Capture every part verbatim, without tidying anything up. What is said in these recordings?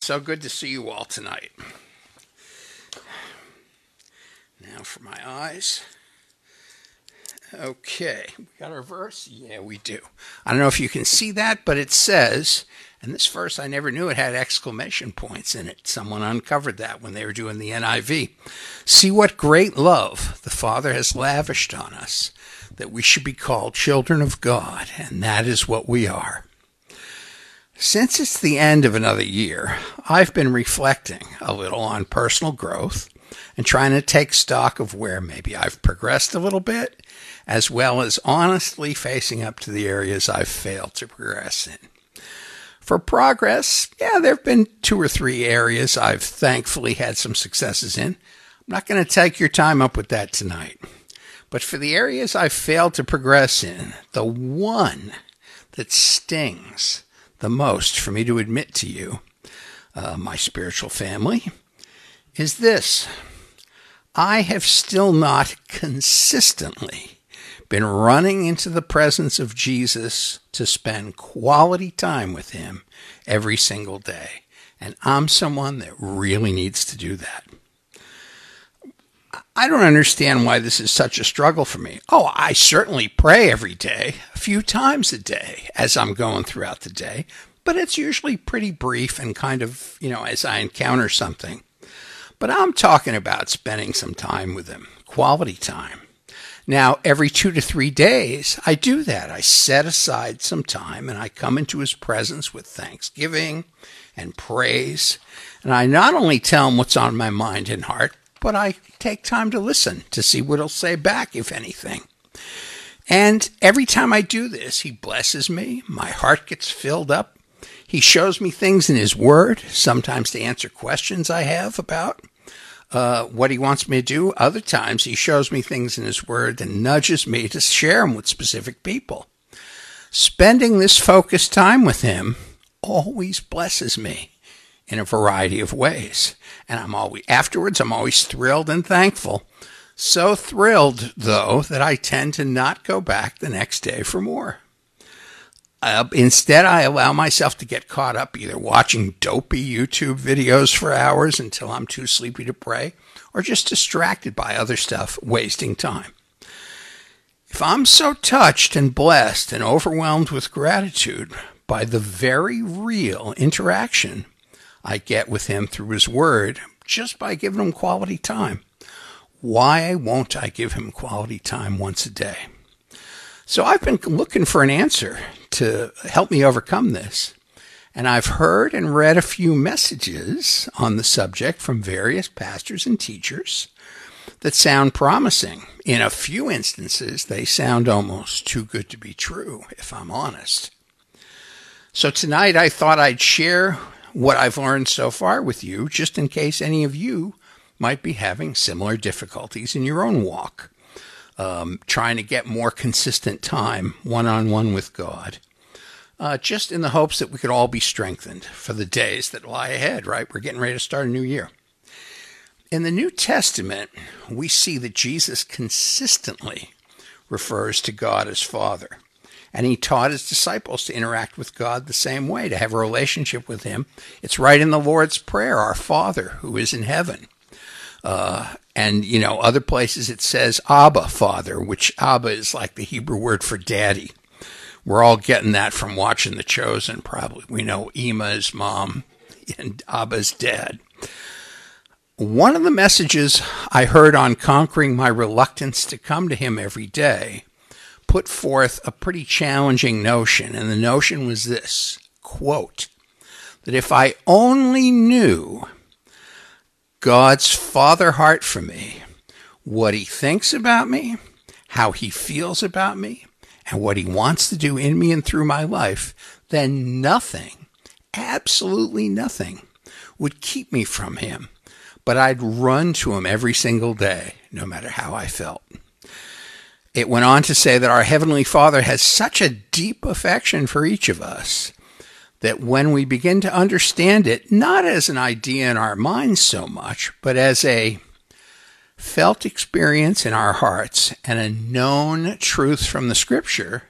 so good to see you all tonight. Now for my eyes. Okay, we got our verse? Yeah, we do. I don't know if you can see that, but it says, and this verse I never knew it had exclamation points in it. Someone uncovered that when they were doing the N I V. See what great love the Father has lavished on us, that we should be called children of God, and that is what we are. Since it's the end of another year, I've been reflecting a little on personal growth and trying to take stock of where maybe I've progressed a little bit, as well as honestly facing up to the areas I've failed to progress in. For progress, yeah, there have been two or three areas I've thankfully had some successes in. I'm not going to take your time up with that tonight. But for the areas I've failed to progress in, the one that stings the most for me to admit to you, uh, my spiritual family, is this. I have still not consistently been running into the presence of Jesus to spend quality time with him every single day. And I'm someone that really needs to do that. I don't understand why this is such a struggle for me. Oh, I certainly pray every day, a few times a day as I'm going throughout the day, but it's usually pretty brief and kind of, you know, as I encounter something. But I'm talking about spending some time with him, quality time. Now, every two to three days, I do that. I set aside some time and I come into his presence with thanksgiving and praise. And I not only tell him what's on my mind and heart, but I take time to listen to see what he'll say back, if anything. And every time I do this, he blesses me. My heart gets filled up. He shows me things in his word, sometimes to answer questions I have about uh, what he wants me to do. Other times, he shows me things in his word and nudges me to share them with specific people. Spending this focused time with him always blesses me in a variety of ways. And I'm always, afterwards, I'm always thrilled and thankful. So thrilled, though, that I tend to not go back the next day for more. Uh, instead, I allow myself to get caught up either watching dopey YouTube videos for hours until I'm too sleepy to pray, or just distracted by other stuff, wasting time. If I'm so touched and blessed and overwhelmed with gratitude by the very real interaction I get with him through his word, just by giving him quality time, why won't I give him quality time once a day? So I've been looking for an answer to help me overcome this. And I've heard and read a few messages on the subject from various pastors and teachers that sound promising. In a few instances, they sound almost too good to be true, if I'm honest. So tonight I thought I'd share what I've learned so far with you, just in case any of you might be having similar difficulties in your own walk. Um, trying to get more consistent time one-on-one with God, uh, just in the hopes that we could all be strengthened for the days that lie ahead, right? We're getting ready to start a new year. In the New Testament, we see that Jesus consistently refers to God as Father, and he taught his disciples to interact with God the same way, to have a relationship with him. It's right in the Lord's Prayer, our Father who is in heaven. Uh, and, you know, other places it says Abba, Father, which Abba is like the Hebrew word for daddy. We're all getting that from watching The Chosen, probably. We know Ema is mom and Abba's dad. One of the messages I heard on conquering my reluctance to come to him every day put forth a pretty challenging notion, and the notion was this, quote, that if I only knew God's father heart for me, what he thinks about me, how he feels about me, and what he wants to do in me and through my life, then nothing, absolutely nothing, would keep me from him. But I'd run to him every single day, no matter how I felt. It went on to say that our Heavenly Father has such a deep affection for each of us that when we begin to understand it, not as an idea in our minds so much, but as a felt experience in our hearts and a known truth from the Scripture,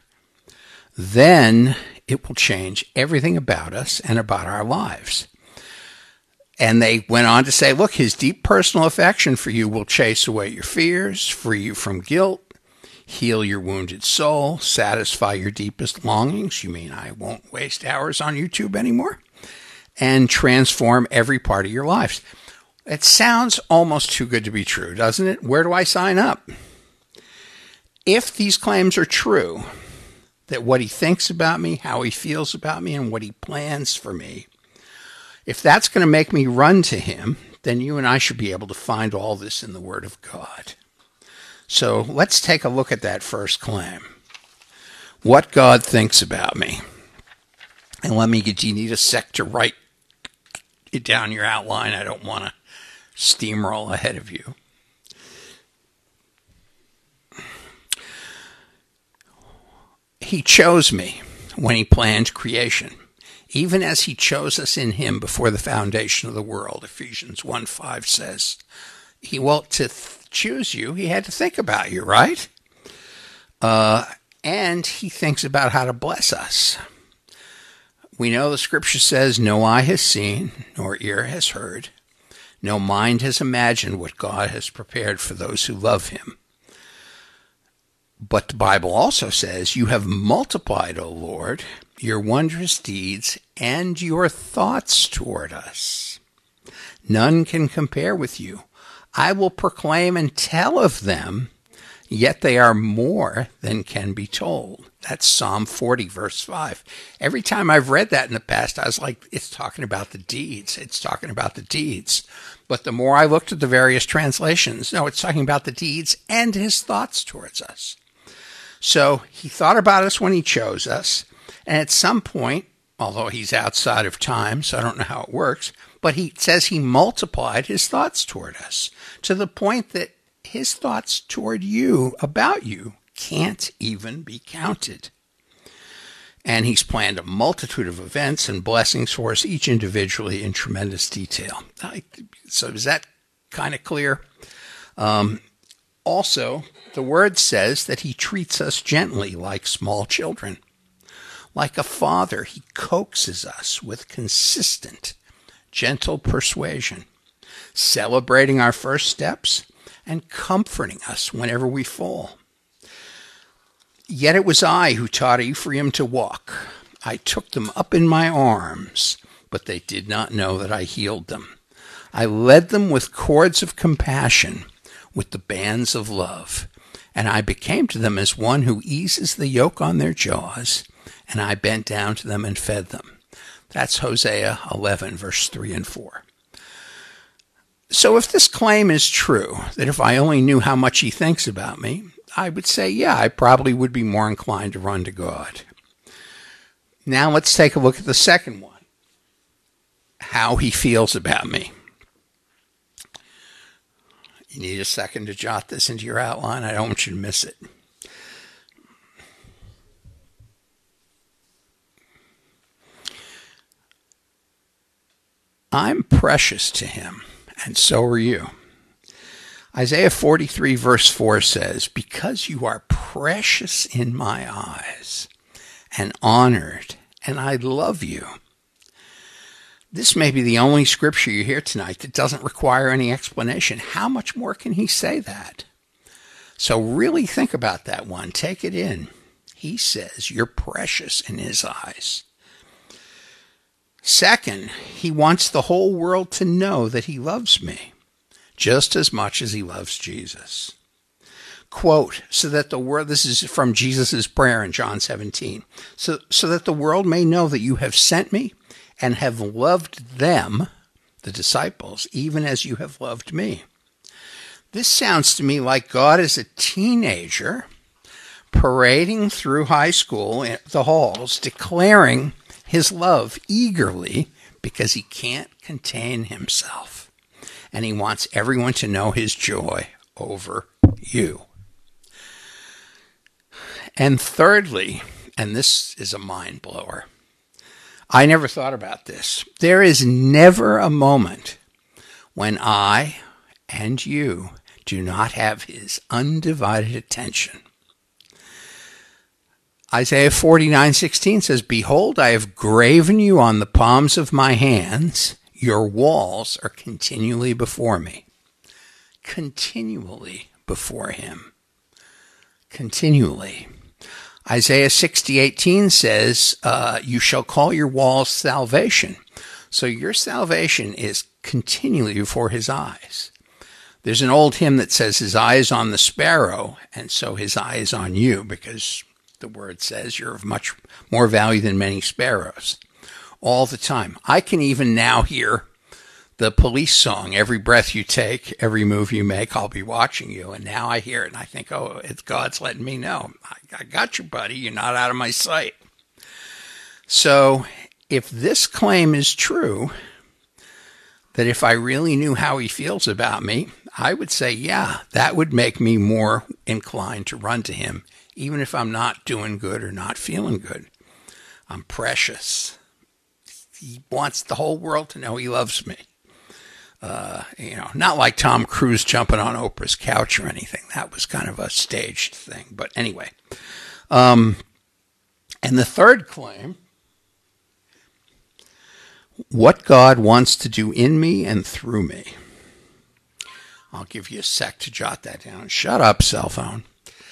then it will change everything about us and about our lives. And they went on to say, look, his deep personal affection for you will chase away your fears, free you from guilt, heal your wounded soul, satisfy your deepest longings. You mean I won't waste hours on YouTube anymore? And transform every part of your lives. It sounds almost too good to be true, doesn't it? Where do I sign up? If these claims are true, that what he thinks about me, how he feels about me, and what he plans for me, if that's going to make me run to him, then you and I should be able to find all this in the Word of God. So let's take a look at that first claim. What God thinks about me. And let me get, do you need a sec to write it down your outline? I don't want to steamroll ahead of you. He chose me when he planned creation, even as he chose us in him before the foundation of the world. Ephesians one five says, he well, to th- choose you, he had to think about you, right? Uh, and he thinks about how to bless us. We know the scripture says, no eye has seen, nor ear has heard, no mind has imagined what God has prepared for those who love him. But the Bible also says, you have multiplied, O Lord, your wondrous deeds and your thoughts toward us. None can compare with you. I will proclaim and tell of them, yet they are more than can be told. That's Psalm forty, verse five. Every time I've read that in the past, I was like, it's talking about the deeds. It's talking about the deeds. But the more I looked at the various translations, no, it's talking about the deeds and his thoughts towards us. So he thought about us when he chose us. And at some point, although he's outside of time, so I don't know how it works, but he says he multiplied his thoughts toward us to the point that his thoughts toward you, about you, can't even be counted. And he's planned a multitude of events and blessings for us, each individually in tremendous detail. So is that kind of clear? Um, also, the word says that he treats us gently like small children. Like a father, he coaxes us with consistent, gentle persuasion, celebrating our first steps and comforting us whenever we fall. Yet it was I who taught Ephraim to walk. I took them up in my arms, but they did not know that I healed them. I led them with cords of compassion, with the bands of love, and I became to them as one who eases the yoke on their jaws, and I bent down to them and fed them. That's Hosea eleven, verse three and four. So if this claim is true, that if I only knew how much he thinks about me, I would say, yeah, I probably would be more inclined to run to God. Now let's take a look at the second one, how he feels about me. You need a second to jot this into your outline. I don't want you to miss it. I'm precious to him, and so are you. Isaiah forty-three verse four says, because you are precious in my eyes and honored, and I love you. This may be the only scripture you hear tonight that doesn't require any explanation. How much more can he say that? So really think about that one. Take it in. He says you're precious in his eyes. Second, he wants the whole world to know that he loves me just as much as he loves Jesus. Quote, so that the world, this is from Jesus' prayer in John seventeen, so, so that the world may know that you have sent me and have loved them, the disciples, even as you have loved me. This sounds to me like God is a teenager parading through high school, the halls, declaring his love eagerly because he can't contain himself. And he wants everyone to know his joy over you. And thirdly, and this is a mind blower, I never thought about this. There is never a moment when I and you do not have his undivided attention. Isaiah forty-nine sixteen says, behold, I have graven you on the palms of my hands. your walls are continually before me. Continually before him. Continually. Isaiah sixty eighteen says, uh, you shall call your walls salvation. So your salvation is continually before his eyes. There's an old hymn that says his eye is on the sparrow, and so his eye is on you, because the word says you're of much more value than many sparrows. All the time. I can even now hear the Police song, every breath you take, every move you make, I'll be watching you. And now I hear it and I think, oh, it's God's letting me know. I, I got you, buddy. You're not out of my sight. So if this claim is true, that if I really knew how he feels about me, I would say, yeah, that would make me more inclined to run to him, even if I'm not doing good or not feeling good. I'm precious. He wants the whole world to know he loves me. Uh, you know, not like Tom Cruise jumping on Oprah's couch or anything. That was kind of a staged thing. But anyway. Um, and the third claim, what God wants to do in me and through me. I'll give you a sec to jot that down. Shut up, cell phone.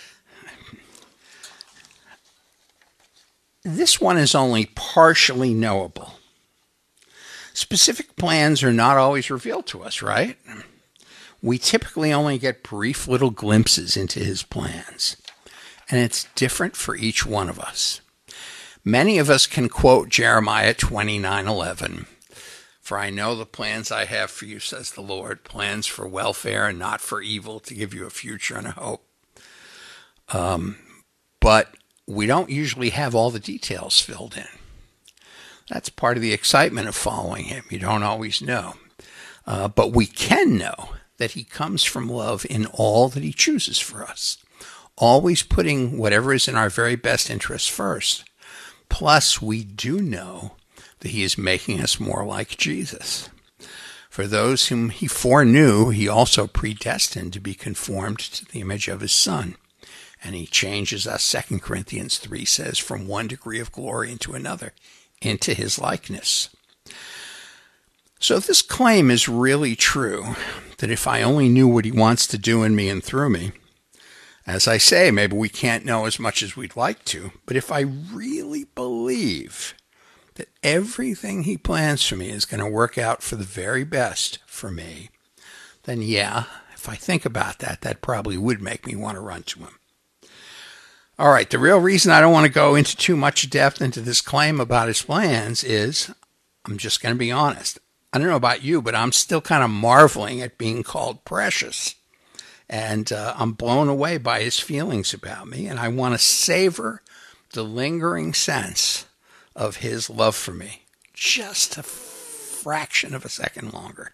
This one is only partially knowable. Specific plans are not always revealed to us, right? We typically only get brief little glimpses into his plans, and it's different for each one of us. Many of us can quote Jeremiah twenty-nine eleven. For I know the plans I have for you, says the Lord, plans for welfare and not for evil, to give you a future and a hope. Um, but we don't usually have all the details filled in. That's part of the excitement of following him. You don't always know. Uh, but we can know that he comes from love in all that he chooses for us, always putting whatever is in our very best interests first. Plus, we do know that he is making us more like Jesus. For those whom he foreknew, he also predestined to be conformed to the image of his Son. And he changes us, Second Corinthians three says, from one degree of glory into another, into his likeness. So if this claim is really true, that if I only knew what he wants to do in me and through me, as I say, maybe we can't know as much as we'd like to, but if I really believe that everything he plans for me is going to work out for the very best for me, then yeah, if I think about that, that probably would make me want to run to him. All right, the real reason I don't want to go into too much depth into this claim about his plans is, I'm just going to be honest. I don't know about you, but I'm still kind of marveling at being called precious. And uh, I'm blown away by his feelings about me, and I want to savor the lingering sense of his love for me just a fraction of a second longer.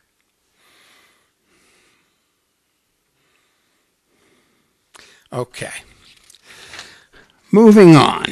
Okay. Moving on.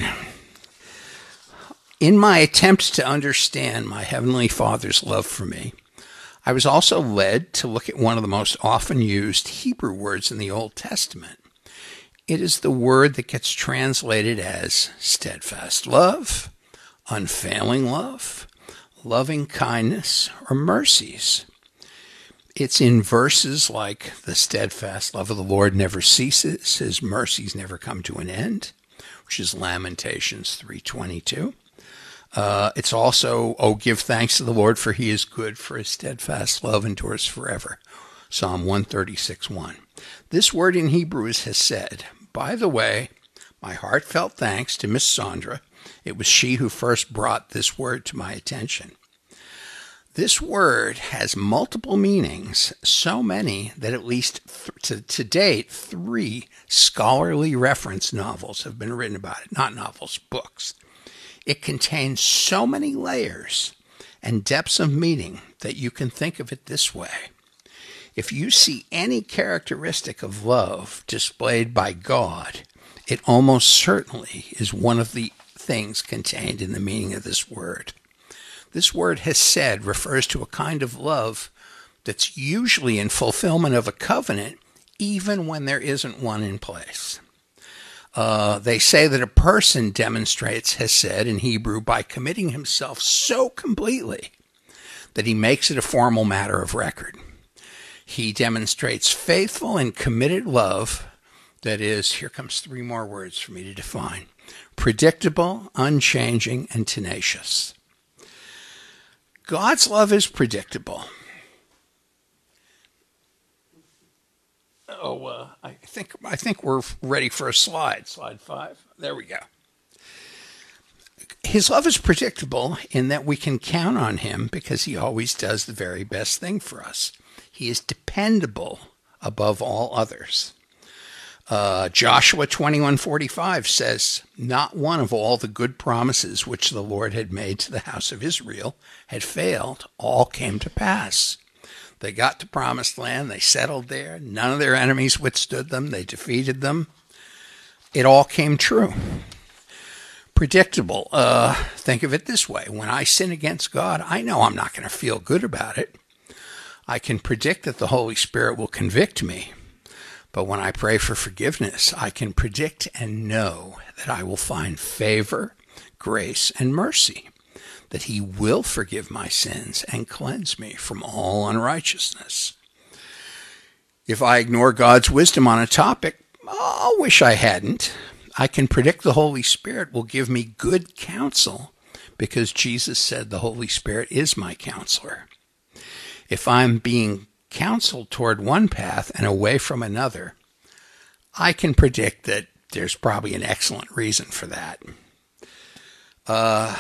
In my attempt to understand my Heavenly Father's love for me, I was also led to look at one of the most often used Hebrew words in the Old Testament. It is the word that gets translated as steadfast love, unfailing love, loving kindness, or mercies. It's in verses like, the steadfast love of the Lord never ceases, his mercies never come to an end, which is Lamentations three twenty-two. Uh, it's also, oh, give thanks to the Lord, for he is good, for his steadfast love endures forever. Psalm one thirty-six one. This word in Hebrew is hesed. By the way, my heartfelt thanks to Miss Sandra. It was she who first brought this word to my attention. This word has multiple meanings, so many that at least th- to, to date, three scholarly reference novels have been written about it. Not novels, books. It contains so many layers and depths of meaning that you can think of it this way. If you see any characteristic of love displayed by God, it almost certainly is one of the things contained in the meaning of this word. This word hesed refers to a kind of love that's usually in fulfillment of a covenant, even when there isn't one in place. Uh, they say that a person demonstrates hesed in Hebrew by committing himself so completely that he makes it a formal matter of record. He demonstrates faithful and committed love that is, here comes three more words for me to define: predictable, unchanging, and tenacious. God's love is predictable. Oh, uh, I think I think we're ready for a slide. Slide five. There we go. His love is predictable in that we can count on him because he always does the very best thing for us. He is dependable above all others. Uh, Joshua twenty-one forty-five says, "Not one of all the good promises which the Lord had made to the house of Israel had failed. All came to pass." They got to promised land. They settled there. None of their enemies withstood them. They defeated them. It all came true. Predictable. Uh, think of it this way. When I sin against God, I know I'm not going to feel good about it. I can predict that the Holy Spirit will convict me. But when I pray for forgiveness, I can predict and know that I will find favor, grace, and mercy, that he will forgive my sins and cleanse me from all unrighteousness. If I ignore God's wisdom on a topic, I'll wish I hadn't. I can predict the Holy Spirit will give me good counsel because Jesus said the Holy Spirit is my counselor. If I'm being counseled toward one path and away from another, I can predict that there's probably an excellent reason for that. Uh,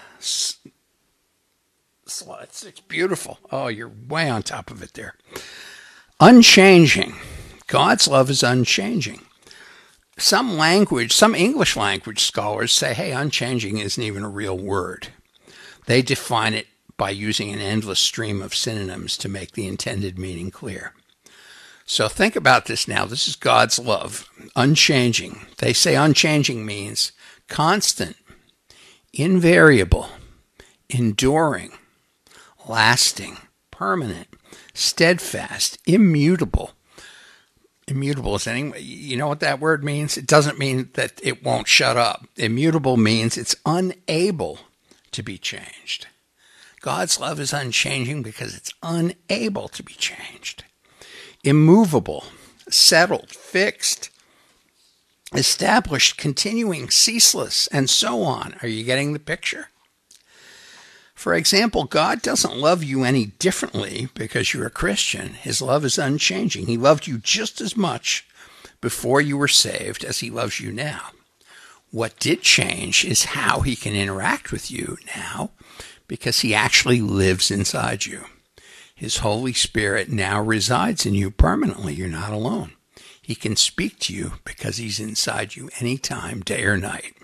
slide six, beautiful. Oh, you're way on top of it there. Unchanging. God's love is unchanging. Some language, some English language scholars say, hey, unchanging isn't even a real word. They define it by using an endless stream of synonyms to make the intended meaning clear. So think about this now. This is God's love, unchanging. They say unchanging means constant, invariable, enduring, lasting, permanent, steadfast, immutable. Immutable is any, you know what that word means? It doesn't mean that it won't shut up. Immutable means it's unable to be changed. God's love is unchanging because it's unable to be changed. Immovable, settled, fixed, established, continuing, ceaseless, and so on. Are you getting the picture? For example, God doesn't love you any differently because you're a Christian. His love is unchanging. He loved you just as much before you were saved as he loves you now. What did change is how he can interact with you now, because he actually lives inside you. His Holy Spirit now resides in you permanently. You're not alone. He can speak to you because he's inside you anytime, day or night.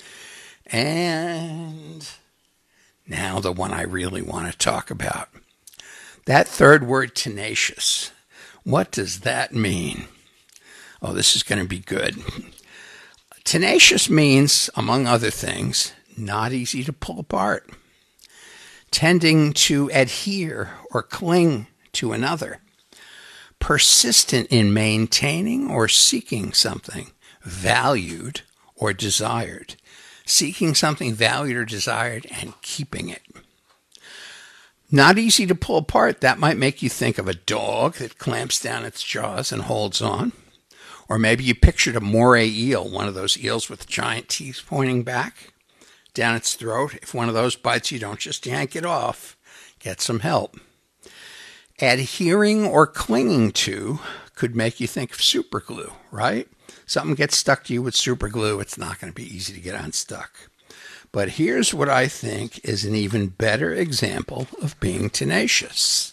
And now the one I really want to talk about. That third word, tenacious. What does that mean? Oh, this is going to be good. Tenacious means, among other things, not easy to pull apart, tending to adhere or cling to another, persistent in maintaining or seeking something valued or desired, seeking something valued or desired and keeping it. Not easy to pull apart. That might make you think of a dog that clamps down its jaws and holds on. Or maybe you pictured a moray eel, one of those eels with giant teeth pointing back down its throat. If one of those bites you, don't just yank it off. Get some help. Adhering or clinging to could make you think of super glue, right? Something gets stuck to you with super glue, it's not going to be easy to get unstuck. But here's what I think is an even better example of being tenacious.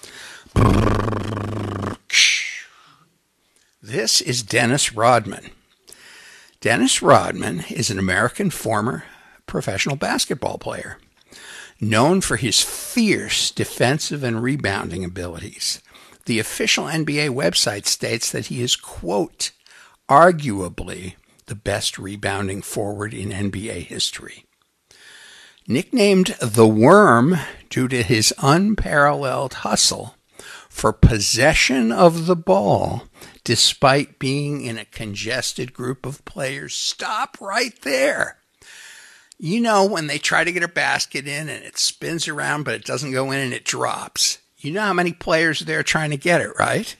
This is Dennis Rodman. Dennis Rodman is an American former professional basketball player, known for his fierce defensive and rebounding abilities. The official N B A website states that he is, quote, arguably the best rebounding forward in N B A history. Nicknamed the Worm due to his unparalleled hustle for possession of the ball despite being in a congested group of players. Stop right there. You know when they try to get a basket in and it spins around but it doesn't go in and it drops. You know how many players are there trying to get it, right?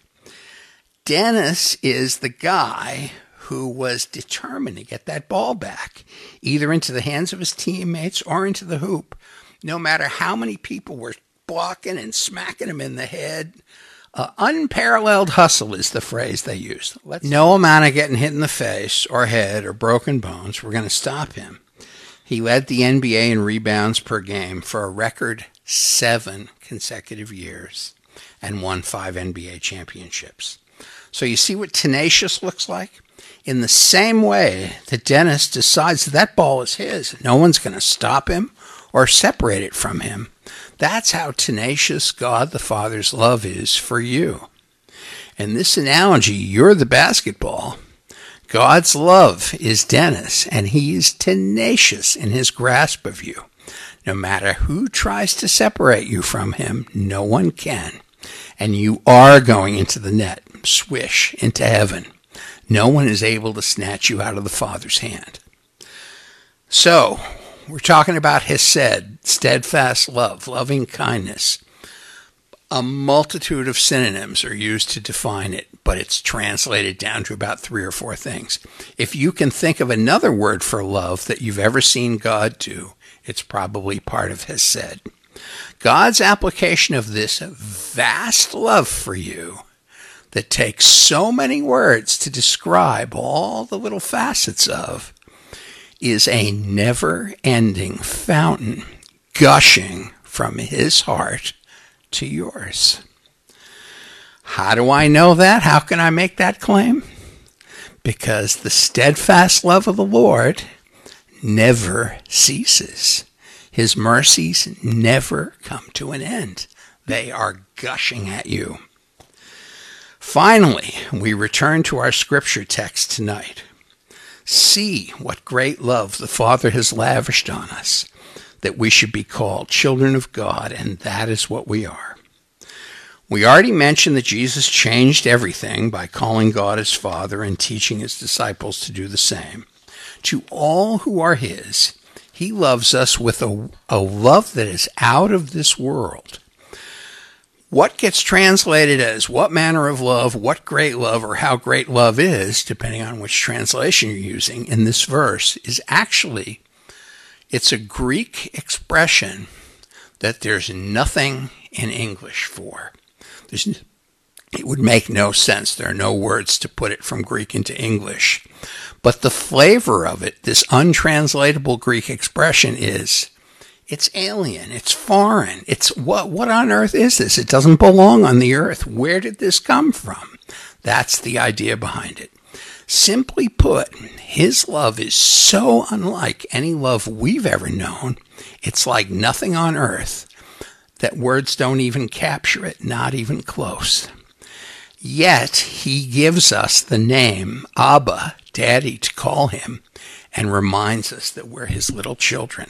Dennis is the guy who was determined to get that ball back, either into the hands of his teammates or into the hoop. No matter how many people were blocking and smacking him in the head. Uh, unparalleled hustle is the phrase they use. Let's no amount of getting hit in the face or head or broken bones were going to stop him. He led the N B A in rebounds per game for a record seven consecutive years and won five N B A championships. So you see what tenacious looks like? In the same way that Dennis decides that ball is his, no one's going to stop him or separate it from him. That's how tenacious God the Father's love is for you. In this analogy, you're the basketball. God's love is Dennis, and he is tenacious in his grasp of you. No matter who tries to separate you from him, no one can. And you are going into the net, swish, into heaven. No one is able to snatch you out of the Father's hand. So, we're talking about hesed, steadfast love, loving kindness. A multitude of synonyms are used to define it, but it's translated down to about three or four things. If you can think of another word for love that you've ever seen God do, it's probably part of hesed. God's application of this vast love for you that takes so many words to describe all the little facets of is a never-ending fountain gushing from his heart to yours. How do I know that? How can I make that claim? Because the steadfast love of the Lord never ceases. His mercies never come to an end. They are gushing at you. Finally, we return to our scripture text tonight. See what great love the Father has lavished on us, that we should be called children of God, and that is what we are. We already mentioned that Jesus changed everything by calling God his Father and teaching his disciples to do the same. To all who are his, he loves us with a, a love that is out of this world. What gets translated as what manner of love, what great love, or how great love is, depending on which translation you're using in this verse, is actually, it's a Greek expression that there's nothing in English for. There's, it would make no sense. There are no words to put it from Greek into English. But the flavor of it, this untranslatable Greek expression, is it's alien, it's foreign, it's what what on earth is this? It doesn't belong on the earth. Where did this come from? That's the idea behind it. Simply put, his love is so unlike any love we've ever known, it's like nothing on earth, that words don't even capture it, not even close. Yet he gives us the name Abba, Daddy, to call him, and reminds us that we're his little children.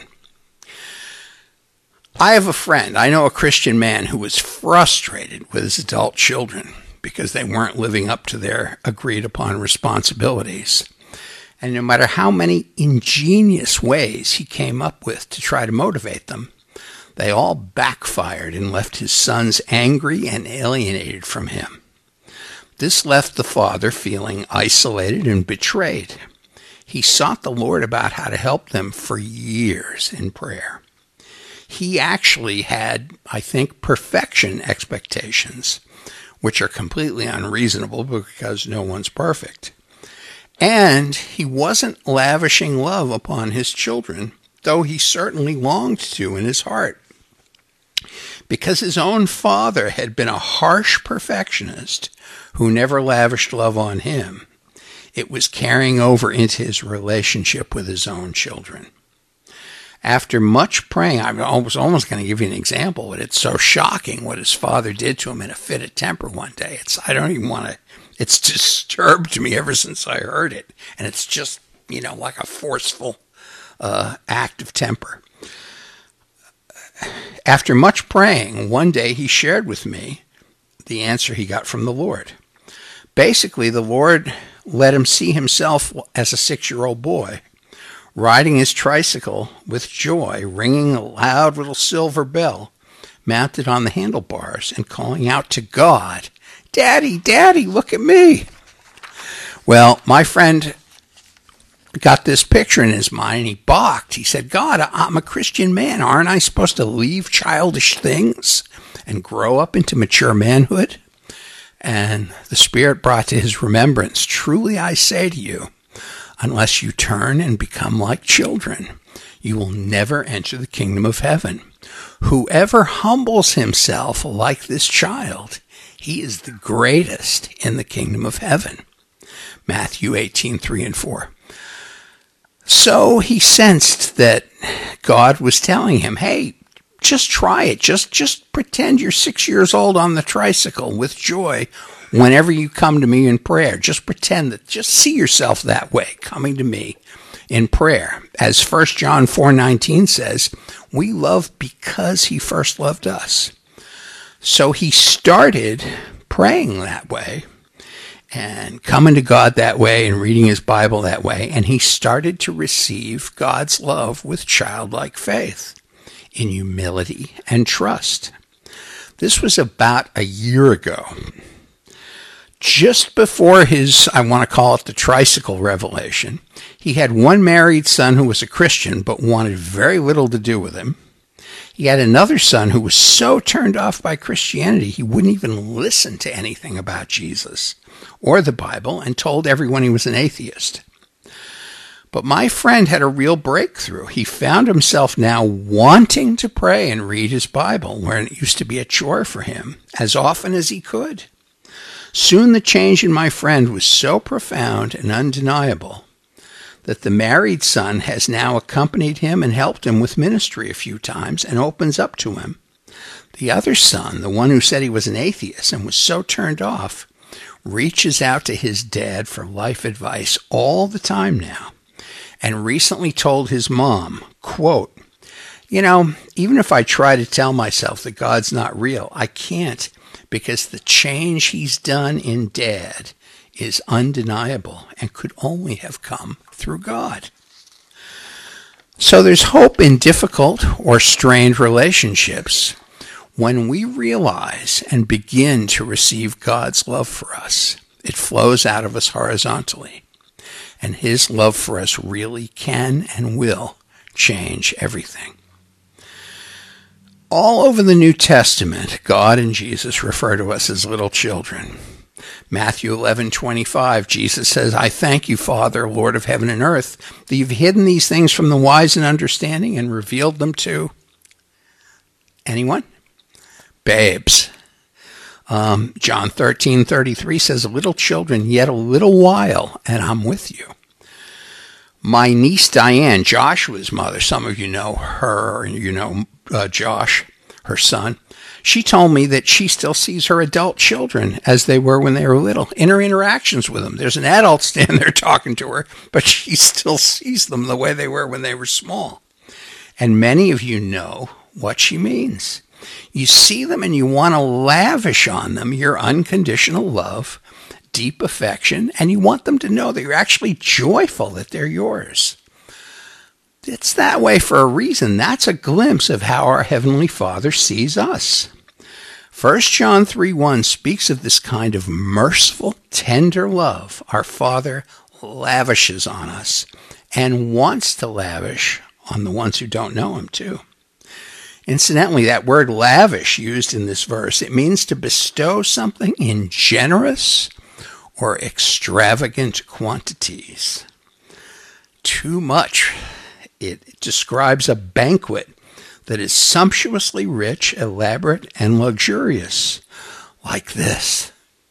I have a friend, I know a Christian man who was frustrated with his adult children because they weren't living up to their agreed upon responsibilities. And no matter how many ingenious ways he came up with to try to motivate them, they all backfired and left his sons angry and alienated from him. This left the father feeling isolated and betrayed. He sought the Lord about how to help them for years in prayer. He actually had, I think, perfection expectations, which are completely unreasonable because no one's perfect. And he wasn't lavishing love upon his children, though he certainly longed to in his heart. Because his own father had been a harsh perfectionist who never lavished love on him, it was carrying over into his relationship with his own children. After much praying, I was almost going to give you an example, but it's so shocking what his father did to him in a fit of temper one day. It's I don't even want to, it's disturbed me ever since I heard it. And it's just, you know, like a forceful uh, act of temper. After much praying, one day he shared with me the answer he got from the Lord. Basically, the Lord let him see himself as a six-year-old boy, riding his tricycle with joy, ringing a loud little silver bell mounted on the handlebars and calling out to God, "Daddy, Daddy, look at me." Well, my friend got this picture in his mind and he balked. He said, "God, I'm a Christian man. Aren't I supposed to leave childish things and grow up into mature manhood?" And the Spirit brought to his remembrance, "Truly I say to you, unless you turn and become like children, you will never enter the kingdom of heaven. Whoever humbles himself like this child, he is the greatest in the kingdom of heaven." Matthew eighteen, three and four. So he sensed that God was telling him, hey, just try it. Just, just pretend you're six years old on the tricycle with joy whenever you come to me in prayer. Just pretend that, just see yourself that way, coming to me in prayer. As First John four nineteen says, we love because he first loved us. So he started praying that way and coming to God that way and reading his Bible that way. And he started to receive God's love with childlike faith in humility and trust. This was about a year ago. Just before his, I want to call it the tricycle revelation, he had one married son who was a Christian but wanted very little to do with him. He had another son who was so turned off by Christianity he wouldn't even listen to anything about Jesus or the Bible and told everyone he was an atheist. But my friend had a real breakthrough. He found himself now wanting to pray and read his Bible, where it used to be a chore for him, as often as he could. Soon the change in my friend was so profound and undeniable that the married son has now accompanied him and helped him with ministry a few times and opens up to him. The other son, the one who said he was an atheist and was so turned off, reaches out to his dad for life advice all the time now, and recently told his mom, quote, "You know, even if I try to tell myself that God's not real, I can't, because the change he's done in Dad is undeniable and could only have come through God." So there's hope in difficult or strained relationships when we realize and begin to receive God's love for us. It flows out of us horizontally, and his love for us really can and will change everything. All over the New Testament, God and Jesus refer to us as little children. Matthew eleven twenty-five, Jesus says, "I thank you, Father, Lord of heaven and earth, that you've hidden these things from the wise and understanding and revealed them to" anyone? Babes. Um, John thirteen thirty-three says, "Little children, yet a little while, and I'm with you." My niece Diane, Joshua's mother, some of you know her, and you know uh, Josh, her son. She told me that she still sees her adult children as they were when they were little in her interactions with them. There's an adult standing there talking to her, but she still sees them the way they were when they were small. And many of you know what she means. You see them and you want to lavish on them your unconditional love, deep affection, and you want them to know that you're actually joyful that they're yours. It's that way for a reason. That's a glimpse of how our Heavenly Father sees us. First John three one speaks of this kind of merciful, tender love our Father lavishes on us and wants to lavish on the ones who don't know him too. Incidentally, that word lavish used in this verse, it means to bestow something in generous or extravagant quantities. Too much. It describes a banquet that is sumptuously rich, elaborate, and luxurious, like this.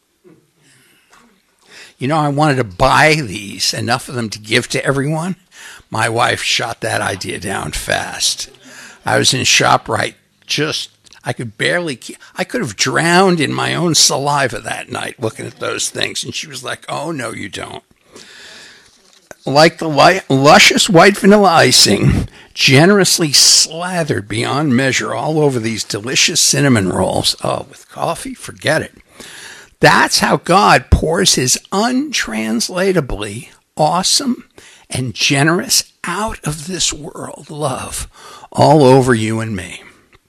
You know, I wanted to buy these, enough of them to give to everyone. My wife shot that idea down fast. I was in ShopRite, just, I could barely, keep, I could have drowned in my own saliva that night looking at those things. And she was like, "Oh, no, you don't." Like the light, luscious white vanilla icing, generously slathered beyond measure all over these delicious cinnamon rolls. Oh, with coffee, forget it. That's how God pours his untranslatably awesome and generous out of this world love all over you and me.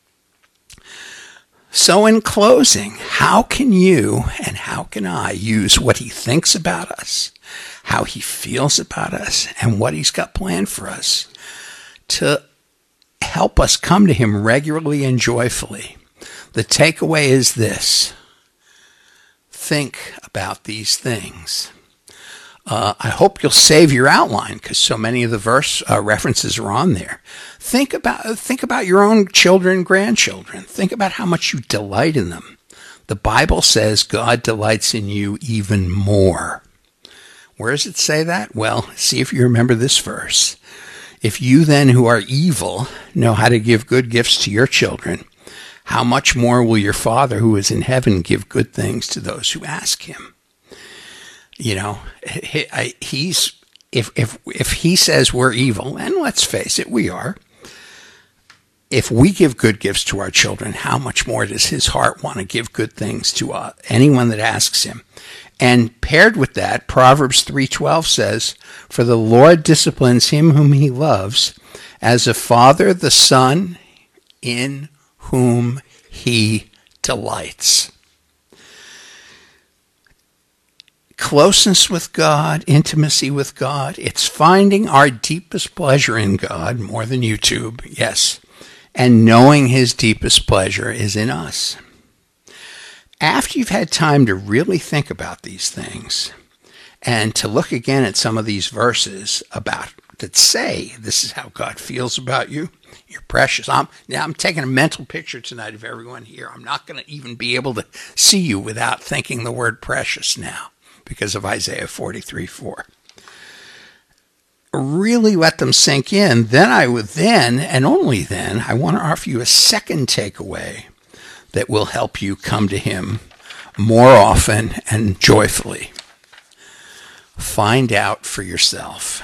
So in closing, how can you and how can I use what he thinks about us, how he feels about us, and what he's got planned for us to help us come to him regularly and joyfully? The takeaway is this: think about these things. Uh, I hope you'll save your outline because so many of the verse uh, references are on there. Think about think about your own children, grandchildren. Think about how much you delight in them. The Bible says God delights in you even more. Where does it say that? Well, see if you remember this verse. If you then who are evil know how to give good gifts to your children, how much more will your Father who is in heaven give good things to those who ask him? You know, he, I, he's if if if he says we're evil, and let's face it, we are. If we give good gifts to our children, how much more does his heart want to give good things to uh, anyone that asks him? And paired with that, Proverbs three twelve says, "For the Lord disciplines him whom he loves, as a father the son in whom he delights." Closeness with God, intimacy with God, it's finding our deepest pleasure in God more than YouTube, yes, and knowing his deepest pleasure is in us. After you've had time to really think about these things and to look again at some of these verses about that say this is how God feels about you, you're precious. I'm, now I'm taking a mental picture tonight of everyone here. I'm not going to even be able to see you without thinking the word precious now, because of Isaiah forty-three four. Really let them sink in. Then I would then, and only then, I want to offer you a second takeaway that will help you come to him more often and joyfully. Find out for yourself.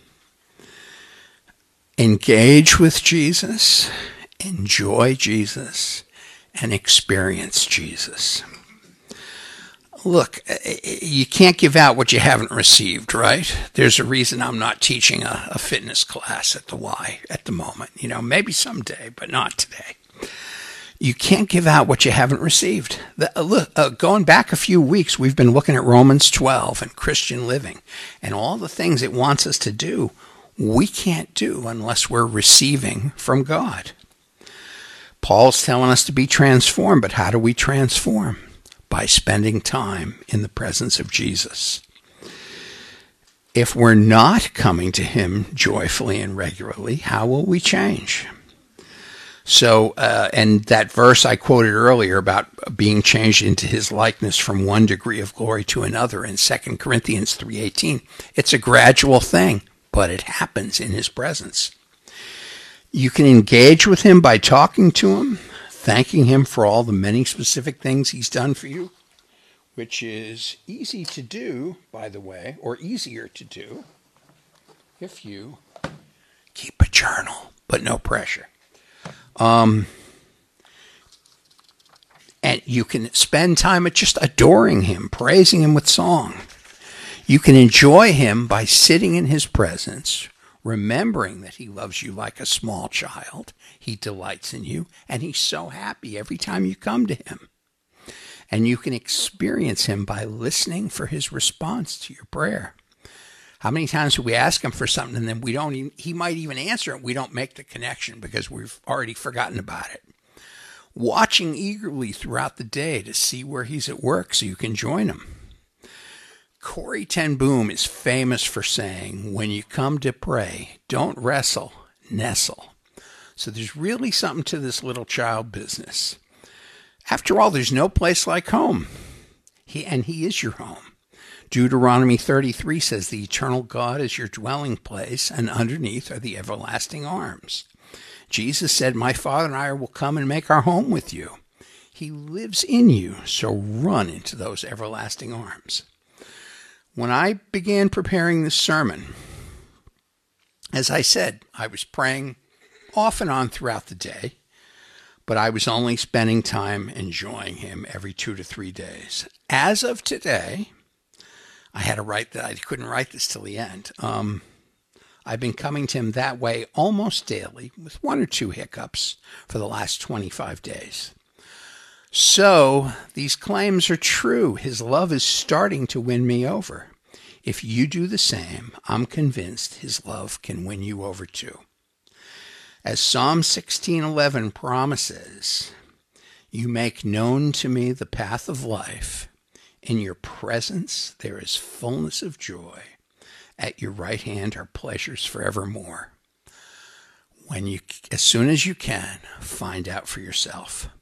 Engage with Jesus, enjoy Jesus, and experience Jesus. Look, you can't give out what you haven't received, right? There's a reason I'm not teaching a, a fitness class at the Y at the moment. You know, maybe someday, but not today. You can't give out what you haven't received. The, uh, look, uh, going back a few weeks, we've been looking at Romans twelve and Christian living and all the things it wants us to do. We can't do unless we're receiving from God. Paul's telling us to be transformed, but how do we transform? By spending time in the presence of Jesus. If we're not coming to him joyfully and regularly, how will we change? So, uh, and that verse I quoted earlier about being changed into his likeness from one degree of glory to another in Second Corinthians three eighteen, it's a gradual thing, but it happens in his presence. You can engage with him by talking to him, thanking him for all the many specific things he's done for you, which is easy to do, by the way, or easier to do if you keep a journal, but no pressure. Um, and you can spend time at just adoring him, praising him with song. You can enjoy him by sitting in his presence, remembering that he loves you like a small child. He delights in you, and he's so happy every time you come to him. And you can experience him by listening for his response to your prayer. How many times do we ask him for something and then we don't even, he might even answer it, we don't make the connection because we've already forgotten about it. Watching eagerly throughout the day to see where he's at work so you can join him. Corrie ten Boom is famous for saying, when you come to pray, don't wrestle, nestle. So there's really something to this little child business. After all, there's no place like home. He, and he is your home. Deuteronomy thirty-three says the eternal God is your dwelling place, and underneath are the everlasting arms. Jesus said, my Father and I will come and make our home with you. He lives in you, so run into those everlasting arms. When I began preparing this sermon, as I said, I was praying off and on throughout the day, but I was only spending time enjoying him every two to three days. As of today, I had to write that. I couldn't write this till the end. Um, I've been coming to him that way almost daily, with one or two hiccups, for the last twenty-five days. So these claims are true. His love is starting to win me over. If you do the same, I'm convinced his love can win you over too. As Psalm sixteen eleven promises, you make known to me the path of life. In your presence there is fullness of joy. At your right hand are pleasures forevermore. When you, as soon as you can, find out for yourself.